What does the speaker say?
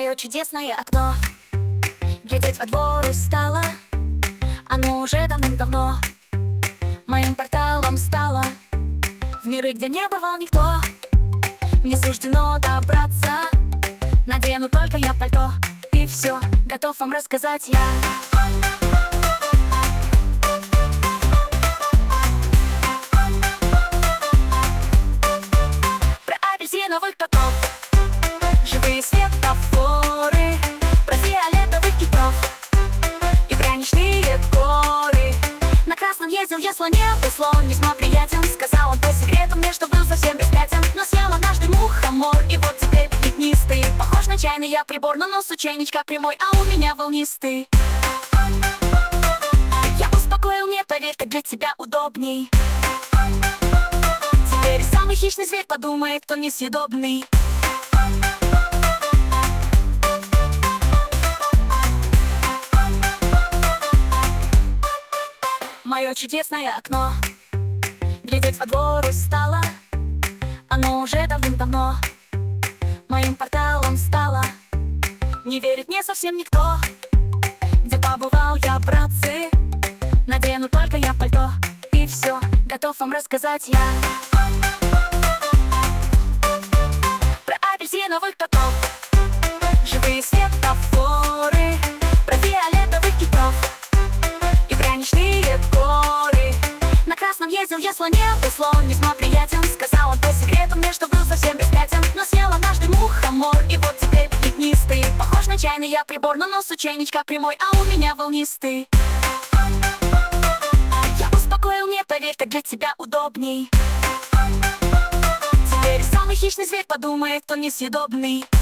Мое чудесное окно, глядеть во двор устала. Оно уже давным-давно моим порталом стало в миры, где не бывал никто. Мне суждено добраться, надену только я пальто, и все, готов вам рассказать я. Про апельсиновых котов, живые светофоры, про фиолетовых китов и пряничные горы. На красном ездил я слоне, был слон весьма приятен. Сказал он по секрету мне, что был совсем беспятен. Но съел однажды мухомор, и вот теперь пятнистый. Похож на чайный я прибор, но нос у чайничка прямой, а у меня волнистый. Я успокоил, не поверь, как для тебя удобней. Теперь самый хищный зверь подумает, он несъедобный. Мое чудесное окно, глядеть во двор устала. Оно уже давным-давно моим порталом стало. Не верит мне совсем никто. Где побывал я, братцы, надену только я пальто, и все, готов вам рассказать я. Про апельсиновых котов, живые светофоры, про фиолетовых китов и пряничные горы. На красном ездил я слоне, был слон весьма приятен. Сказал он по секрету мне, что был совсем беспятен. Но съел однажды мухомор, и вот теперь пятнистый. Похож на чайный я прибор, но нос у чайничка прямой, а у меня волнистый. Я успокоил, не поверь, так для тебя удобней. Теперь самый хищный зверь подумает, он несъедобный.